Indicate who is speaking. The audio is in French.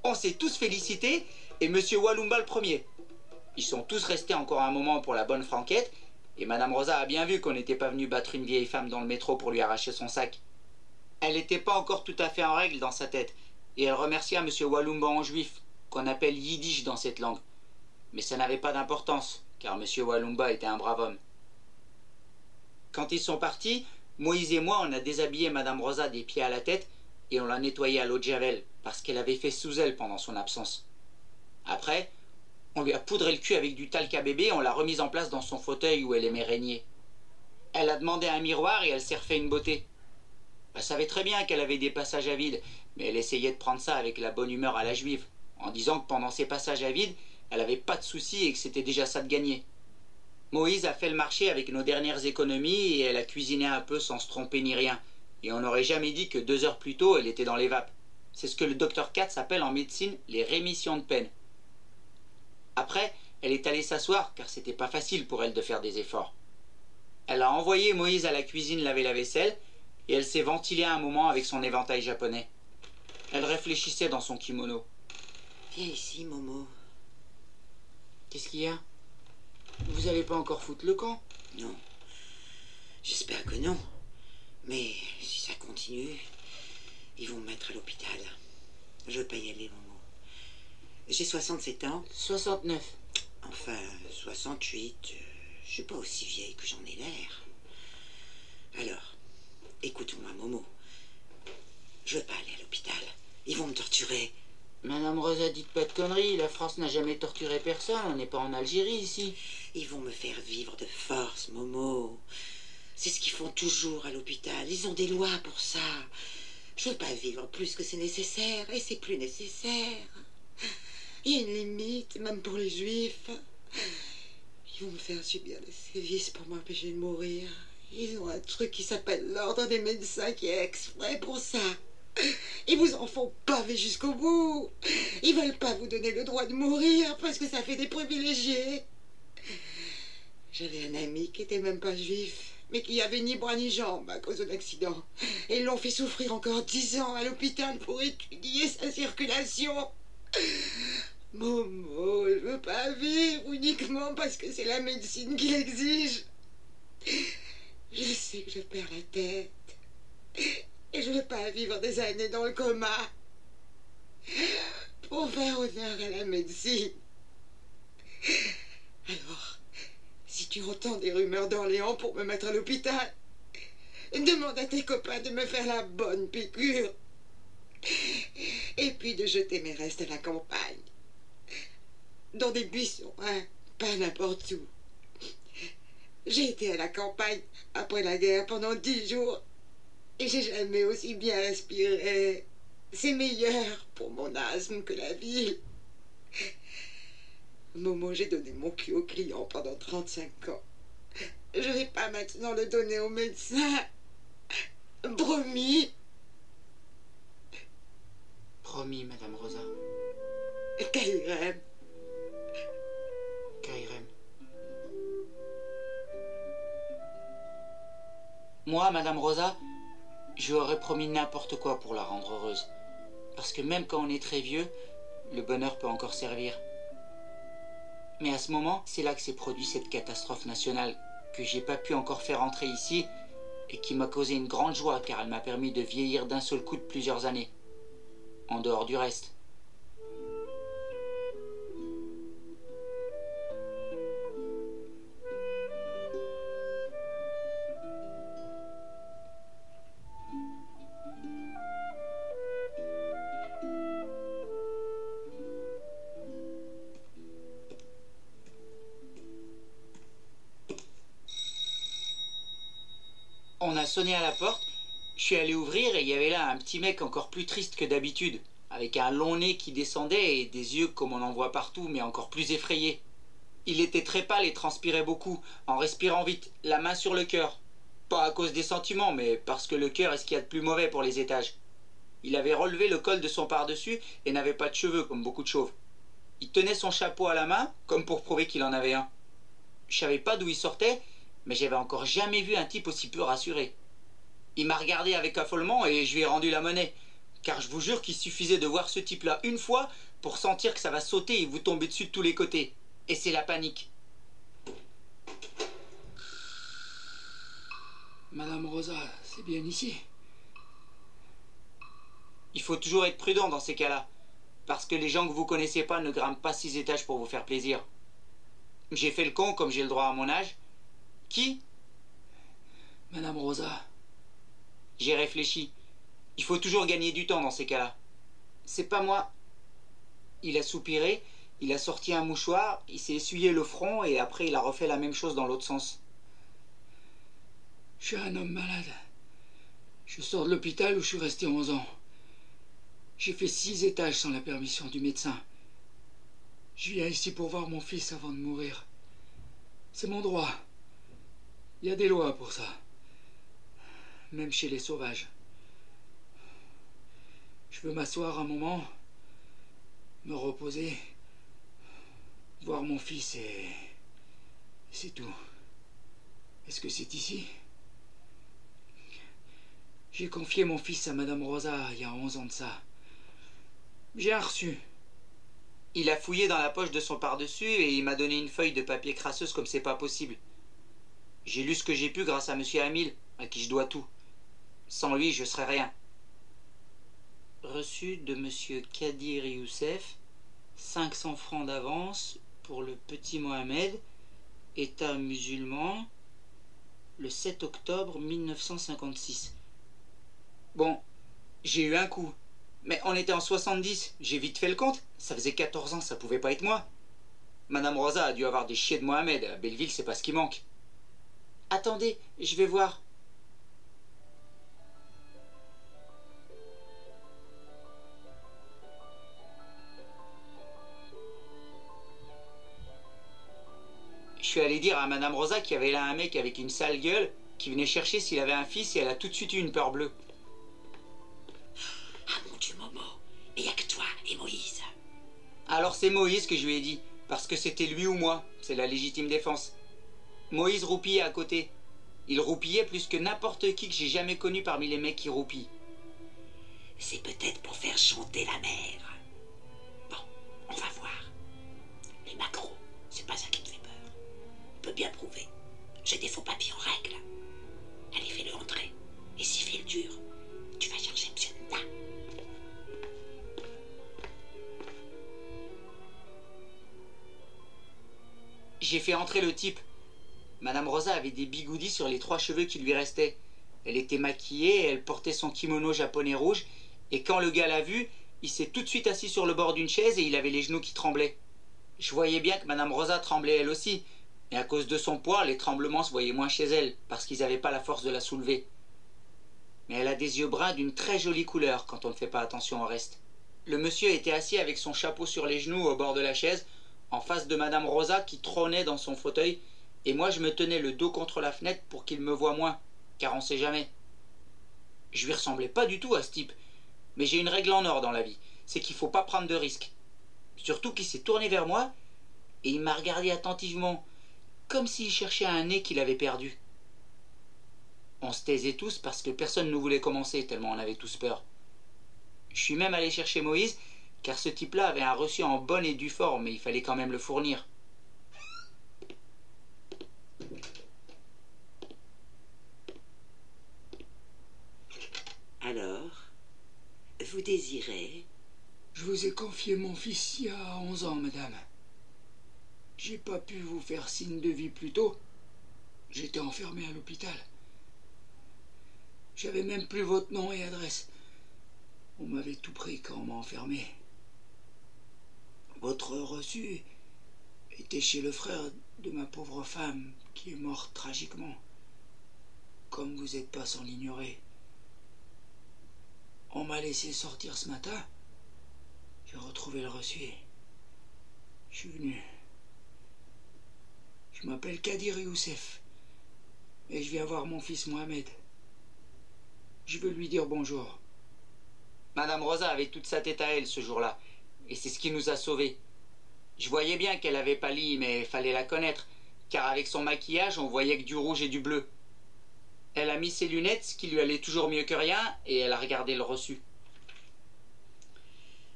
Speaker 1: On s'est tous félicités, et Monsieur Walumba le premier. Ils sont tous restés encore un moment pour la bonne franquette, et Madame Rosa a bien vu qu'on n'était pas venu battre une vieille femme dans le métro pour lui arracher son sac. Elle n'était pas encore tout à fait en règle dans sa tête, et elle remercia Monsieur Walumba en juif, qu'on appelle yiddish dans cette langue. Mais ça n'avait pas d'importance, car Monsieur Walumba était un brave homme. Quand ils sont partis, Moïse et moi, on a déshabillé Madame Rosa des pieds à la tête, et on l'a nettoyée à l'eau de Javel, parce qu'elle avait fait sous elle pendant son absence. Après, on lui a poudré le cul avec du talc à bébé et on l'a remise en place dans son fauteuil où elle aimait régner. Elle a demandé un miroir et elle s'est refait une beauté. Elle savait très bien qu'elle avait des passages à vide, mais elle essayait de prendre ça avec la bonne humeur à la juive, en disant que pendant ces passages à vide, elle n'avait pas de soucis et que c'était déjà ça de gagner. Moïse a fait le marché avec nos dernières économies et elle a cuisiné un peu sans se tromper ni rien. Et on n'aurait jamais dit que 2 heures plus tôt, elle était dans les vapes. C'est ce que le docteur Katz appelle en médecine les rémissions de peine. Après, elle est allée s'asseoir car c'était pas facile pour elle de faire des efforts. Elle a envoyé Moïse à la cuisine laver la vaisselle et elle s'est ventilée un moment avec son éventail japonais. Elle réfléchissait dans son kimono.
Speaker 2: Viens ici, Momo.
Speaker 1: Qu'est-ce qu'il y a? Vous allez pas encore foutre le camp?
Speaker 2: Non. J'espère que non. Mais si ça continue, ils vont me mettre à l'hôpital. Je veux pas y aller, Momo. J'ai 67 ans.
Speaker 1: 69.
Speaker 2: Enfin, 68. Je suis pas aussi vieille que j'en ai l'air. Alors, écoute-moi, Momo. Je veux pas aller à l'hôpital. Ils vont me torturer.
Speaker 1: Madame Rosa, dites pas de conneries. La France n'a jamais torturé personne. On n'est pas en Algérie, ici.
Speaker 2: Ils vont me faire vivre de force, Momo. C'est ce qu'ils font toujours à l'hôpital. Ils ont des lois pour ça. Je veux pas vivre plus que c'est nécessaire. Et c'est plus nécessaire. Il y a une limite, même pour les juifs. Ils vont me faire subir des sévices pour m'empêcher de mourir. Ils ont un truc qui s'appelle l'ordre des médecins qui est exprès pour ça. Ils vous en font paver jusqu'au bout. Ils veulent pas vous donner le droit de mourir parce que ça fait des privilégiés. J'avais un ami qui était même pas juif, mais qui avait ni bras ni jambes à cause de l'accident. Et ils l'ont fait souffrir encore 10 ans à l'hôpital pour étudier sa circulation. Momo, je veux pas vivre uniquement parce que c'est la médecine qui l'exige. Je sais que je perds la tête. Et je veux pas vivre des années dans le coma. Pour faire honneur à la médecine. Alors, si tu entends des rumeurs d'Orléans pour me mettre à l'hôpital, demande à tes copains de me faire la bonne piqûre. Et puis de jeter mes restes à la campagne. Dans des buissons, hein, pas n'importe où. J'ai été à la campagne après la guerre pendant 10 jours et j'ai jamais aussi bien respiré. C'est meilleur pour mon asthme que la ville. Momo, j'ai donné mon cul au client pendant 35 ans. Je vais pas maintenant le donner au médecin. Promis.
Speaker 1: Promis, Madame Rosa.
Speaker 2: Kairem.
Speaker 1: Kairem. Moi, Madame Rosa, je lui aurais promis n'importe quoi pour la rendre heureuse. Parce que même quand on est très vieux, le bonheur peut encore servir. Mais à ce moment, c'est là que s'est produite cette catastrophe nationale que j'ai pas pu encore faire entrer ici et qui m'a causé une grande joie car elle m'a permis de vieillir d'un seul coup de plusieurs années. En dehors du reste. On a sonné à la porte, je suis allé ouvrir et il y avait là un petit mec encore plus triste que d'habitude, avec un long nez qui descendait et des yeux comme on en voit partout, mais encore plus effrayés. Il était très pâle et transpirait beaucoup, en respirant vite, la main sur le cœur. Pas à cause des sentiments, mais parce que le cœur est ce qu'il y a de plus mauvais pour les étages. Il avait relevé le col de son par-dessus et n'avait pas de cheveux, comme beaucoup de chauves. Il tenait son chapeau à la main, comme pour prouver qu'il en avait un. Je savais pas d'où il sortait, mais j'avais encore jamais vu un type aussi peu rassuré. Il m'a regardé avec affolement et je lui ai rendu la monnaie, Car je vous jure qu'il suffisait de voir ce type-là une fois pour sentir que ça va sauter et vous tomber dessus de tous les côtés. Et c'est la panique.
Speaker 3: Madame Rosa, c'est bien ici?
Speaker 1: Il faut toujours être prudent dans ces cas-là. Parce que les gens que vous connaissez pas ne grimpent pas 6 étages pour vous faire plaisir. J'ai fait le con comme j'ai le droit à mon âge. Qui?
Speaker 3: Madame Rosa.
Speaker 1: J'ai réfléchi. Il faut toujours gagner du temps dans ces cas-là. C'est pas moi. Il a soupiré, il a sorti un mouchoir, il s'est essuyé le front et après il a refait la même chose dans l'autre sens.
Speaker 3: Je suis un homme malade. Je sors de l'hôpital où je suis resté 11 ans. J'ai fait 6 étages sans la permission du médecin. Je viens ici pour voir mon fils avant de mourir. C'est mon droit. Il y a des lois pour ça. Même chez les sauvages. Je veux m'asseoir un moment, me reposer, voir mon fils et c'est tout. Est-ce que c'est ici? J'ai confié mon fils à Madame Rosa il y a 11 ans de ça. J'ai un reçu.
Speaker 1: Il a fouillé dans la poche de son pardessus et il m'a donné une feuille de papier crasseuse comme c'est pas possible. J'ai lu ce que j'ai pu grâce à Monsieur Hamil, à qui je dois tout. Sans lui, je serais rien. Reçu de Monsieur Kadir Youssef, 500 francs d'avance pour le petit Mohamed, État musulman, le 7 octobre 1956. Bon, j'ai eu un coup. Mais on était en 70, j'ai vite fait le compte. Ça faisait 14 ans, ça pouvait pas être moi. Madame Rosa a dû avoir des chiens de Mohamed. À Belleville, c'est pas ce qui manque. Attendez, je vais voir. Je suis allé dire à Madame Rosa qu'il y avait là un mec avec une sale gueule qui venait chercher s'il avait un fils et elle a tout de suite eu une peur bleue.
Speaker 2: Ah mon Dieu, Momo, mais il n'y a que toi et Moïse.
Speaker 1: Alors c'est Moïse que je lui ai dit, parce que c'était lui ou moi, c'est la légitime défense. Moïse roupillait à côté. Il roupillait plus que n'importe qui que j'ai jamais connu parmi les mecs qui roupillent.
Speaker 2: C'est peut-être pour faire chanter la mer. Bon, on va voir. Les maquereaux, c'est pas ça qui te fait peur. On peut bien prouver. J'ai des faux papiers en règle. Allez, fais-le entrer. Et si fait le dur, tu vas chercher Monsieur Na.
Speaker 1: J'ai fait entrer le type. Madame Rosa avait des bigoudis sur les 3 cheveux qui lui restaient. Elle était maquillée, elle portait son kimono japonais rouge, et quand le gars l'a vue, il s'est tout de suite assis sur le bord d'une chaise et il avait les genoux qui tremblaient. Je voyais bien que Madame Rosa tremblait elle aussi, mais à cause de son poids, les tremblements se voyaient moins chez elle, parce qu'ils n'avaient pas la force de la soulever. Mais elle a des yeux bruns d'une très jolie couleur quand on ne fait pas attention au reste. Le monsieur était assis avec son chapeau sur les genoux au bord de la chaise, en face de Madame Rosa qui trônait dans son fauteuil, et moi je me tenais le dos contre la fenêtre pour qu'il me voie moins, car on sait jamais. Je lui ressemblais pas du tout à ce type, mais j'ai une règle en or dans la vie, c'est qu'il faut pas prendre de risques. Surtout qu'il s'est tourné vers moi, et il m'a regardé attentivement, comme s'il cherchait un nez qu'il avait perdu. On se taisait tous parce que personne ne voulait commencer, tellement on avait tous peur. Je suis même allé chercher Moïse, car ce type-là avait un reçu en bonne et due forme, mais il fallait quand même le fournir.
Speaker 2: Alors, vous désirez?
Speaker 3: Je vous ai confié mon fils il y a 11 ans, madame. J'ai pas pu vous faire signe de vie plus tôt. J'étais enfermé à l'hôpital. J'avais même plus votre nom et adresse. On m'avait tout pris quand on m'a enfermé. Votre reçu était chez le frère de ma pauvre femme qui est morte tragiquement. Comme vous n'êtes pas sans l'ignorer. On m'a laissé sortir ce matin. J'ai retrouvé le reçu. Je suis venu. Je m'appelle Kadir Youssef. Et je viens voir mon fils Mohamed. Je veux lui dire bonjour.
Speaker 1: Madame Rosa avait toute sa tête à elle ce jour-là, et c'est ce qui nous a sauvés. Je voyais bien qu'elle avait pâli, mais fallait la connaître, car avec son maquillage, on voyait que du rouge et du bleu. Elle a mis ses lunettes, ce qui lui allait toujours mieux que rien, et elle a regardé le reçu.